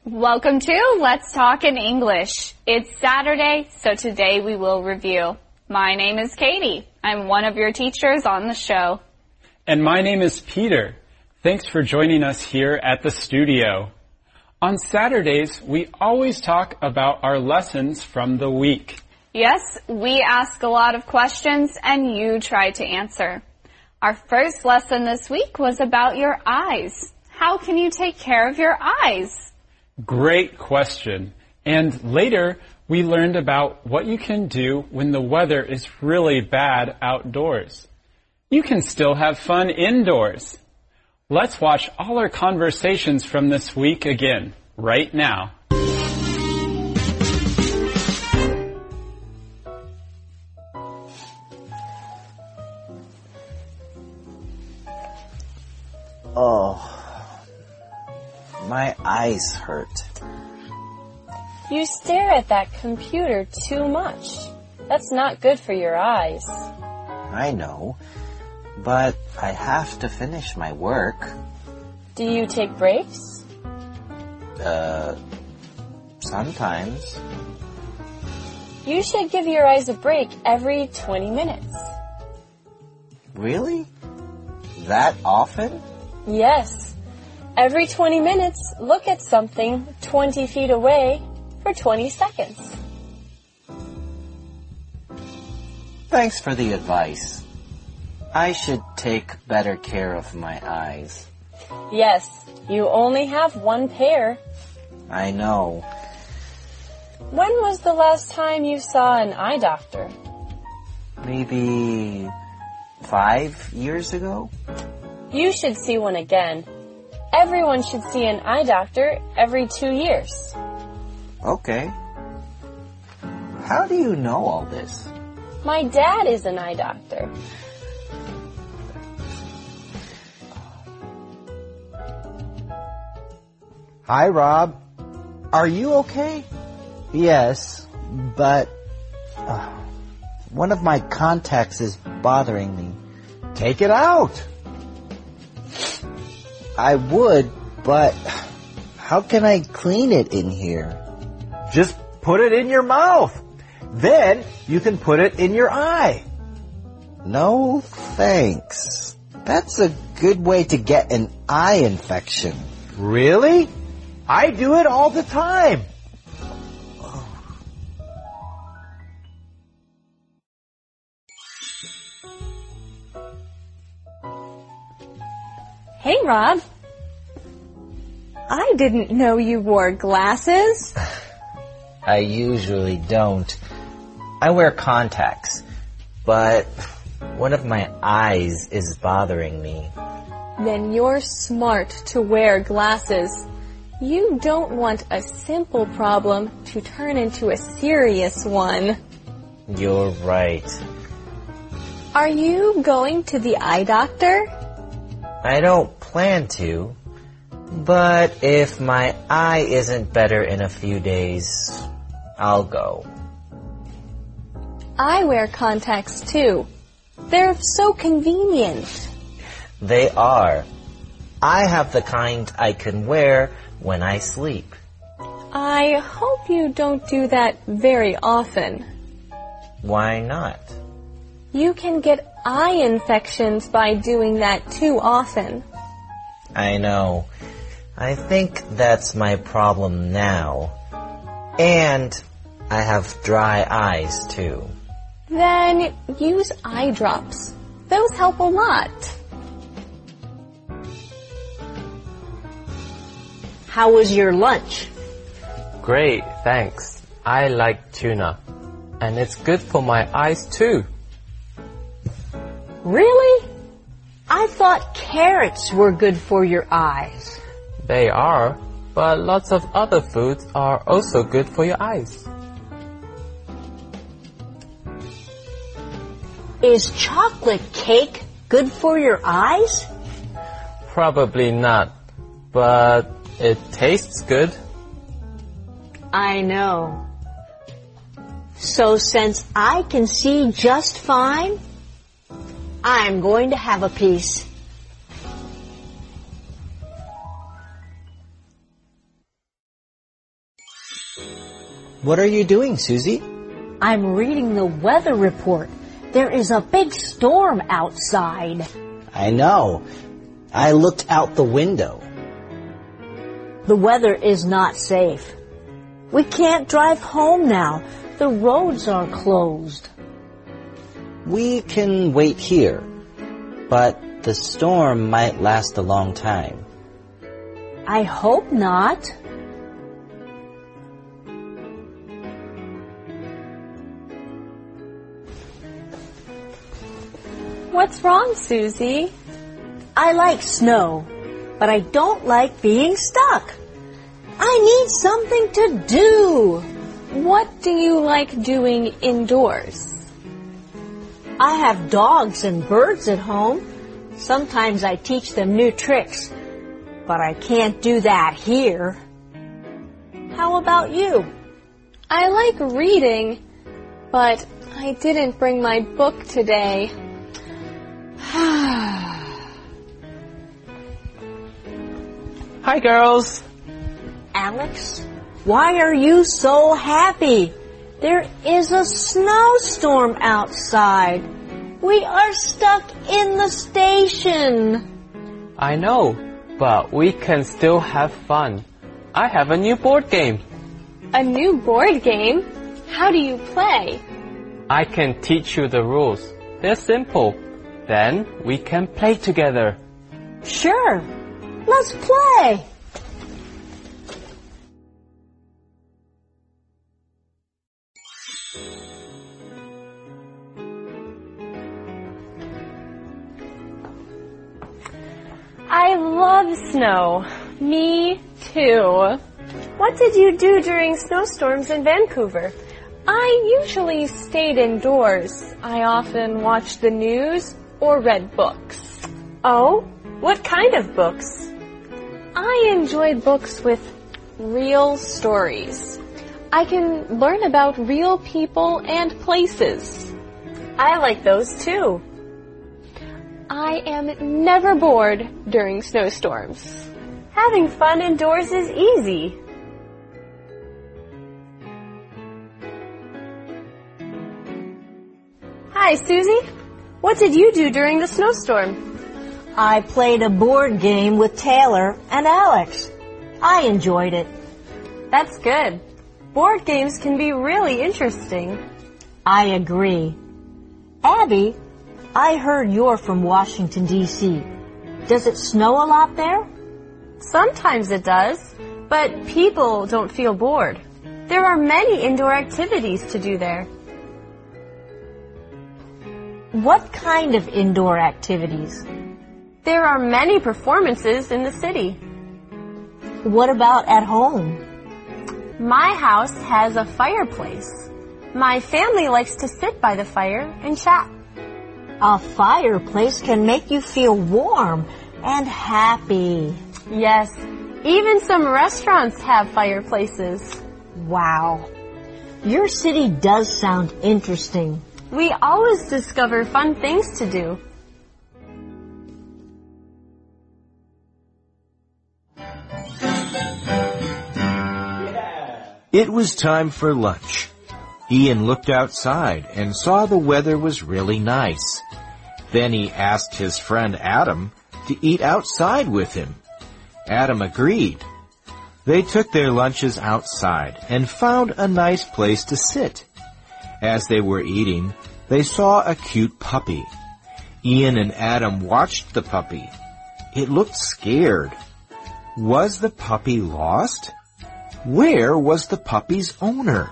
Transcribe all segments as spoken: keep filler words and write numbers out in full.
Welcome to Let's Talk in English. It's Saturday, so today we will review. My name is Katie. I'm one of your teachers on the show. And my name is Peter. Thanks for joining us here at the studio. On Saturdays, we always talk about our lessons from the week. Yes, we ask a lot of questions and you try to answer. Our first lesson this week was about your eyes. How can you take care of your eyes? Great question. And later, we learned about what you can do when the weather is really bad outdoors. You can still have fun indoors. Let's watch all our conversations from this week again, right now. Oh, my eyes hurt. You stare at that computer too much. That's not good for your eyes. I know, but I have to finish my work. Do you take breaks? Uh, sometimes. You should give your eyes a break every twenty minutes. Really? That often? Yes. Every twenty minutes, look at something twenty feet away for twenty seconds. Thanks for the advice. I should take better care of my eyes. Yes, you only have one pair. I know. When was the last time you saw an eye doctor? Maybe five years ago? You should see one again. Everyone should see an eye doctor every two years. Okay. How do you know all this? My dad is an eye doctor. Hi, Rob. Are you okay? Yes, but uh, one of my contacts is bothering me. Take it out. I would, but how can I clean it in here? Just put it in your mouth. Then you can put it in your eye. No, thanks. That's a good way to get an eye infection. Really? I do it all the time. Hey, Rob. I didn't know you wore glasses. I usually don't. I wear contacts, but one of my eyes is bothering me. Then you're smart to wear glasses. You don't want a simple problem to turn into a serious one. You're right. Are you going to the eye doctor? I don't plan to, but if my eye isn't better in a few days, I'll go. I wear contacts too. They're so convenient. They are. I have the kind I can wear when I sleep. I hope you don't do that very often. Why not? You can get eye infections by doing that too often. I know. I think that's my problem now. And I have dry eyes too. Then use eye drops. Those help a lot. How was your lunch? Great, thanks. I like tuna. And it's good for my eyes too. Really? I thought carrots were good for your eyes. They are, but lots of other foods are also good for your eyes. Is chocolate cake good for your eyes? Probably not, but it tastes good. I know. So since I can see just fine, I'm going to have a piece. What are you doing, Susie? I'm reading the weather report. There is a big storm outside. I know. I looked out the window. The weather is not safe. We can't drive home now. The roads are closed. We can wait here, but the storm might last a long time. I hope not. What's wrong, Susie? I like snow, but I don't like being stuck. I need something to do. What do you like doing indoors? I have dogs and birds at home. Sometimes I teach them new tricks, but I can't do that here. How about you? I like reading, but I didn't bring my book today. Hi, girls. Alex, why are you so happy? There is a snowstorm outside. We are stuck in the station. I know, but we can still have fun. I have a new board game. A new board game? How do you play? I can teach you the rules. They're simple. Then we can play together. Sure. Let's play. I love snow. Me too. What did you do during snowstorms in Vancouver? I usually stayed indoors. I often watched the news or read books. Oh? What kind of books? I enjoy books with real stories. I can learn about real people and places. I like those too. I am never bored during snowstorms. Having fun indoors is easy. Hi, Susie. What did you do during the snowstorm? I played a board game with Taylor and Alex. I enjoyed it. That's good. Board games can be really interesting. I agree. Abby, I heard you're from Washington, D C Does it snow a lot there? Sometimes it does, but people don't feel bored. There are many indoor activities to do there. What kind of indoor activities? There are many performances in the city. What about at home? My house has a fireplace. My family likes to sit by the fire and chat. A fireplace can make you feel warm and happy. Yes, even some restaurants have fireplaces. Wow. Your city does sound interesting. We always discover fun things to do. It was time for lunch. Ian looked outside and saw the weather was really nice. Then he asked his friend Adam to eat outside with him. Adam agreed. They took their lunches outside and found a nice place to sit. As they were eating, they saw a cute puppy. Ian and Adam watched the puppy. It looked scared. Was the puppy lost? Where was the puppy's owner?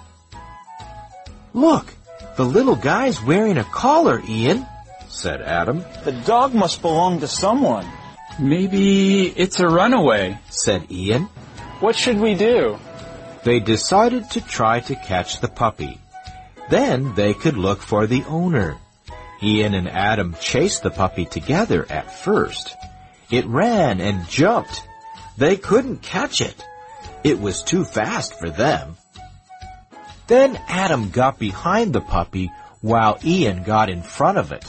Look, the little guy's wearing a collar, Ian, said Adam. The dog must belong to someone. Maybe it's a runaway, said Ian. What should we do? They decided to try to catch the puppy. Then they could look for the owner. Ian and Adam chased the puppy together at first. It ran and jumped. They couldn't catch it. It was too fast for them. Then Adam got behind the puppy while Ian got in front of it.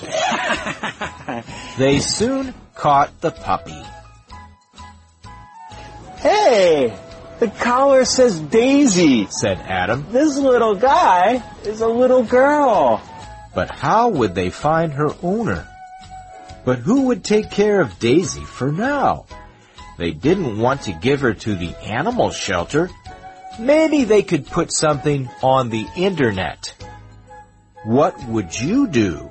They soon caught the puppy. Hey, The collar says Daisy, said Adam. This little guy is a little girl. But how would they find her owner? But who would take care of Daisy for now? They didn't want to give her to the animal shelter. Maybe they could put something on the internet. What would you do?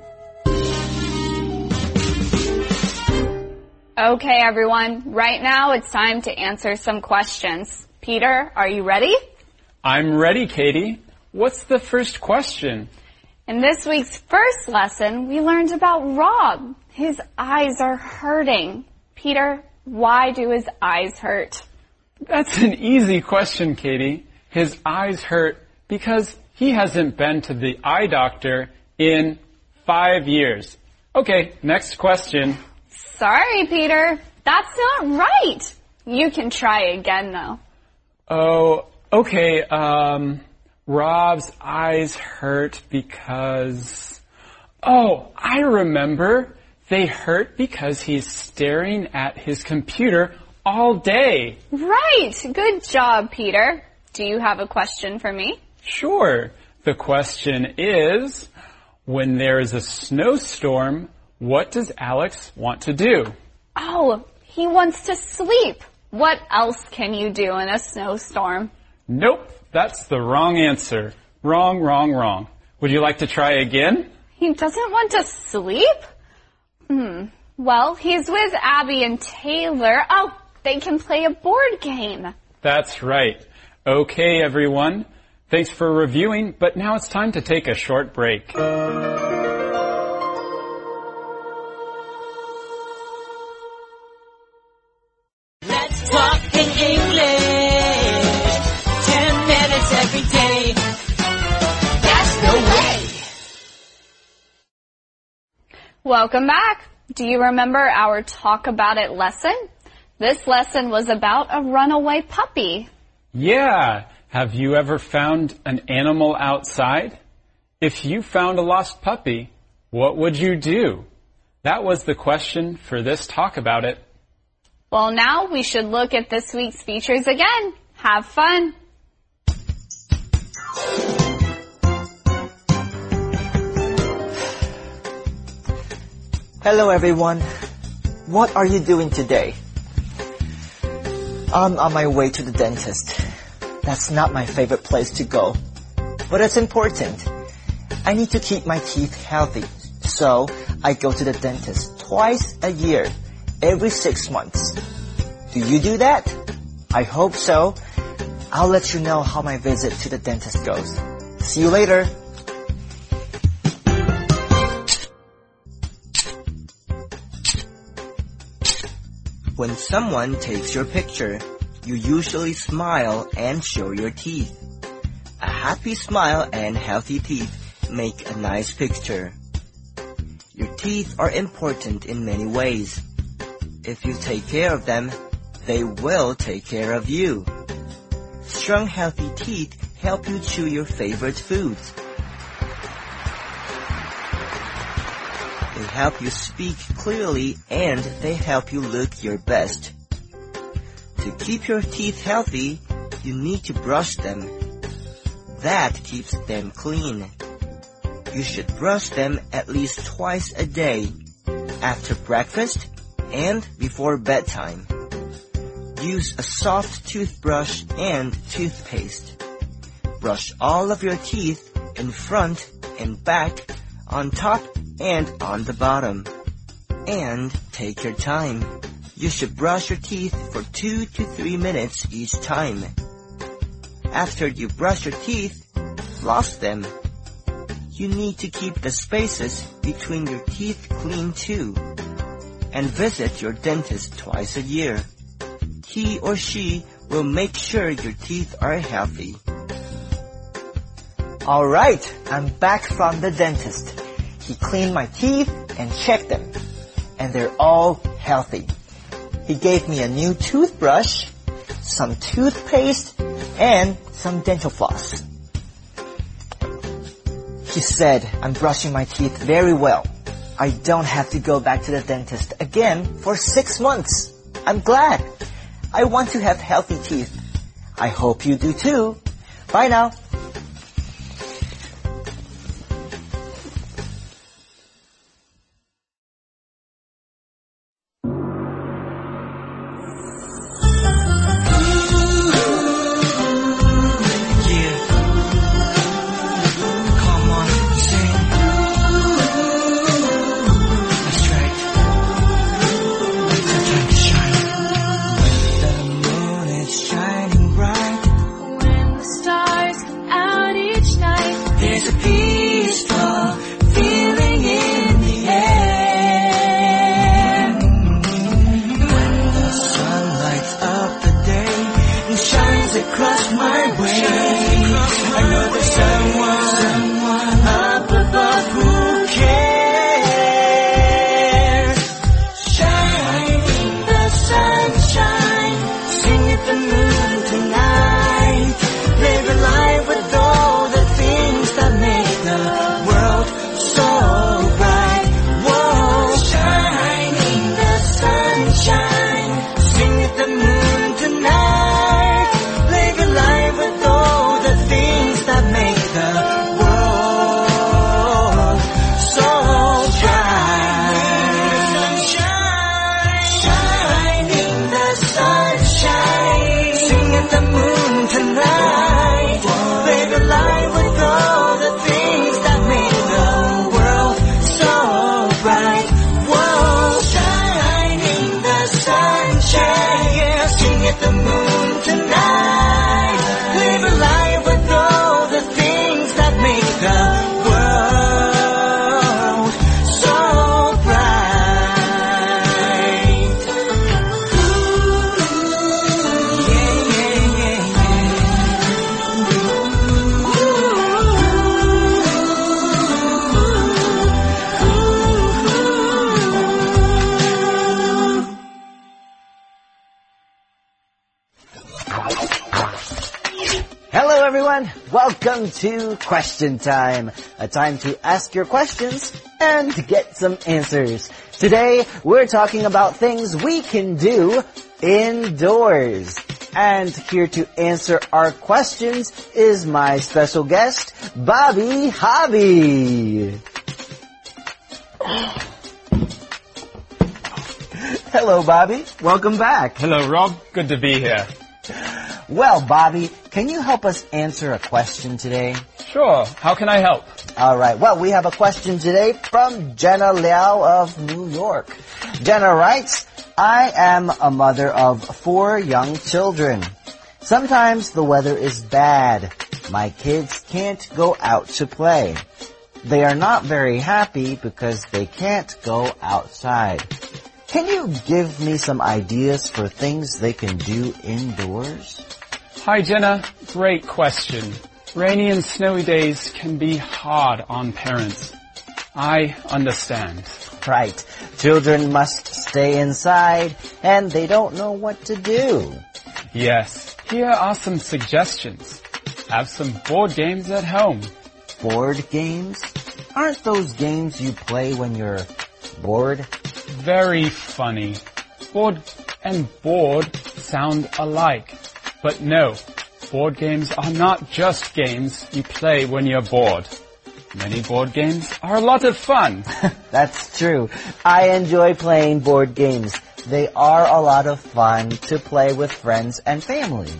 Okay, everyone. Right now it's time to answer some questions. Peter, are you ready? I'm ready, Katie. What's the first question? In this week's first lesson, we learned about Rob. His eyes are hurting. Peter, why do his eyes hurt? That's an easy question, Katie. His eyes hurt because he hasn't been to the eye doctor in five years. Okay, next question. Sorry, Peter. That's not right. You can try again, though. Oh, okay. Um, Rob's eyes hurt because... Oh, I remember. They hurt because he's staring at his computer all day. Right. Good job, Peter. Do you have a question for me? Sure. The question is, when there is a snowstorm, what does Alex want to do? Oh, he wants to sleep. What else can you do in a snowstorm? Nope, that's the wrong answer. Wrong, wrong, wrong. Would you like to try again? He doesn't want to sleep? Hmm. Well, he's with Abby and Taylor. Oh, they can play a board game. That's right. Okay, everyone. Thanks for reviewing, but now it's time to take a short break. Let's talk in English. Ten minutes every day. That's the way. Welcome back. Do you remember our Talk About It lesson? This lesson was about a runaway puppy. Yeah. Have you ever found an animal outside? If you found a lost puppy, what would you do? That was the question for this Talk About It. Well, now we should look at this week's features again. Have fun. Hello, everyone. What are you doing today? I'm on my way to the dentist. That's not my favorite place to go, but it's important. I need to keep my teeth healthy, so I go to the dentist twice a year, every six months. Do you do that? I hope so. I'll let you know how my visit to the dentist goes. See you later. When someone takes your picture, you usually smile and show your teeth. A happy smile and healthy teeth make a nice picture. Your teeth are important in many ways. If you take care of them, they will take care of you. Strong, healthy teeth help you chew your favorite foods. They help you speak clearly and they help you look your best. To keep your teeth healthy, you need to brush them. That keeps them clean. You should brush them at least twice a day, after breakfast and before bedtime. Use a soft toothbrush and toothpaste. Brush all of your teeth in front and back, on top and on the bottom. And take your time. You should brush your teeth for two to three minutes each time. After you brush your teeth, floss them. You need to keep the spaces between your teeth clean too. And visit your dentist twice a year. He or she will make sure your teeth are healthy. Alright, I'm back from the dentist. He cleaned my teeth and checked them. And they're all healthy. He gave me a new toothbrush, some toothpaste, and some dental floss. He said I'm brushing my teeth very well. I don't have to go back to the dentist again for six months. I'm glad. I want to have healthy teeth. I hope you do too. Bye now. Hello everyone, welcome to Question Time, a time to ask your questions and get some answers. Today we're talking about things we can do indoors. And here to answer our questions is my special guest, Bobby Hobby. Hello Bobby, welcome back. Hello Rob, good to be here. Well, Bobby, can you help us answer a question today? Sure, how can I help? Alright, well, we have a question today from Jenna Liao of New York. Jenna writes, I am a mother of four young children. Sometimes the weather is bad. My kids can't go out to play. They are not very happy because they can't go outside. Can you give me some ideas for things they can do indoors? Hi Jenna, great question. Rainy and snowy days can be hard on parents. I understand. Right. Children must stay inside and they don't know what to do. Yes. Here are some suggestions. Have some board games at home. Board games? Aren't those games you play when you're bored? Very funny. Board and bored sound alike. But no, board games are not just games you play when you're bored. Many board games are a lot of fun. That's true. I enjoy playing board games. They are a lot of fun to play with friends and family.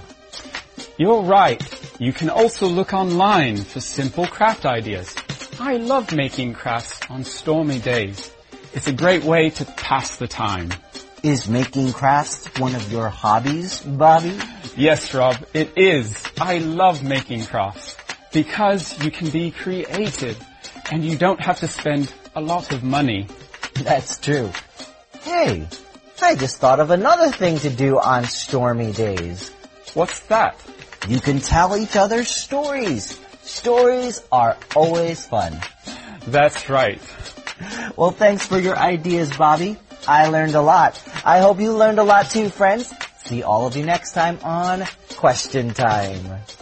You're right. You can also look online for simple craft ideas. I love making crafts on stormy days. It's a great way to pass the time. Is making crafts one of your hobbies, Bobby? Yes, Rob, it is. I love making crafts because you can be creative and you don't have to spend a lot of money. That's true. Hey, I just thought of another thing to do on stormy days. What's that? You can tell each other stories. Stories are always fun. That's right. Well, thanks for your ideas, Bobby. I learned a lot. I hope you learned a lot too, friends. See all of you next time on Question Time.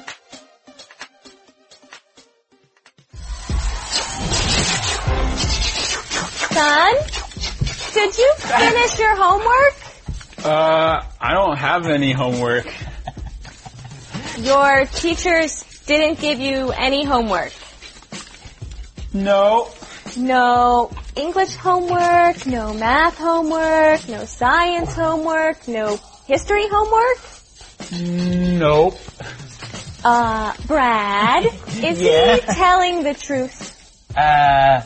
Son, did you finish your homework? Uh, I don't have any homework. Your teachers didn't give you any homework. No. No English homework, no math homework, no science homework, no history homework? Nope. Uh, Brad, is Yeah. he telling the truth? Uh,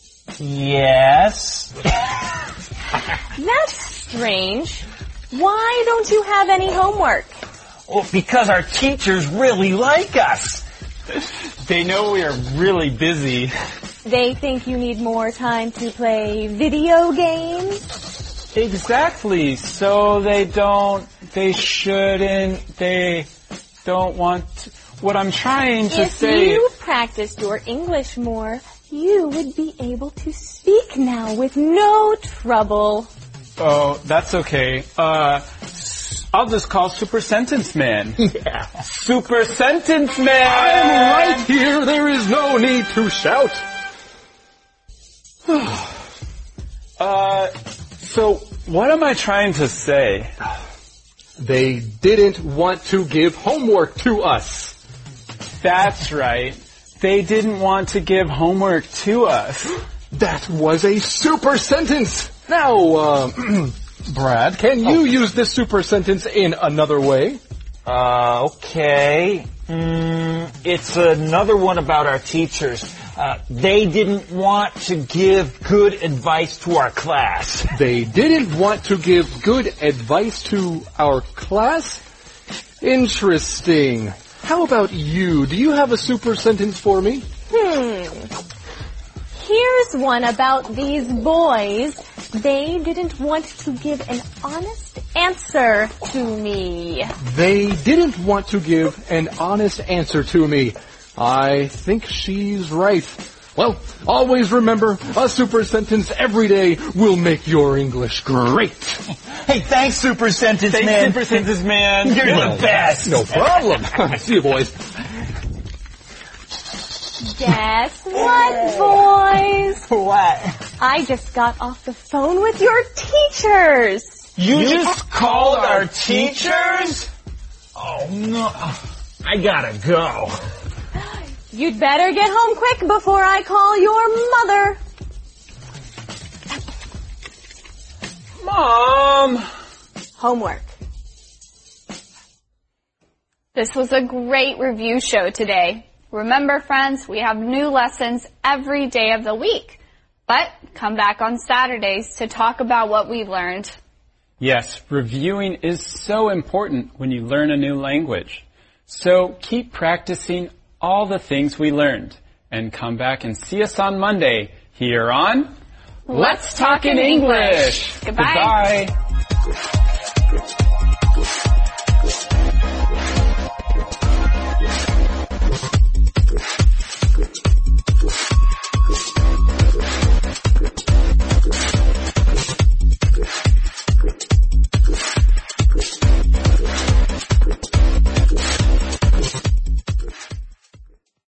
yes. That's strange. Why don't you have any homework? Well, because our teachers really like us. They know we are really busy. They think you need more time to play video games? Exactly. So they don't, they shouldn't, they don't want to. What I'm trying to If say... you practiced your English more, you would be able to speak now with no trouble. Oh, that's okay. Uh, I'll just call Super Sentence Man. Yeah. Super Sentence Man! I'm right here. There is no need to shout. uh, so what am I trying to say? They didn't want to give homework to us. That's right. They didn't want to give homework to us. That was a super sentence. Now, uh, Brad, can you use this super sentence in another way? Uh, okay. Mm, it's another one about our teachers. Uh, they didn't want to give good advice to our class. They didn't want to give good advice to our class? Interesting. How about you? Do you have a super sentence for me? Hmm. Here's one about these boys. They didn't want to give an honest answer to me. They didn't want to give an honest answer to me. I think she's right. Well, always remember, a super sentence every day will make your English great. Hey, thanks, Super Sentence Thanks, Man. Super Sentence Man. You're the best. No problem. See you, boys. Guess what, boys? What? I just got off the phone with your teachers. You, you just called our teachers? Oh, no. I gotta go. You'd better get home quick before I call your mother. Mom! Homework. This was a great review show today. Remember, friends, we have new lessons every day of the week. But come back on Saturdays to talk about what we learned. Yes, reviewing is so important when you learn a new language. So keep practicing all the things we learned. And come back and see us on Monday here on Let's Talk in English. Goodbye. Goodbye.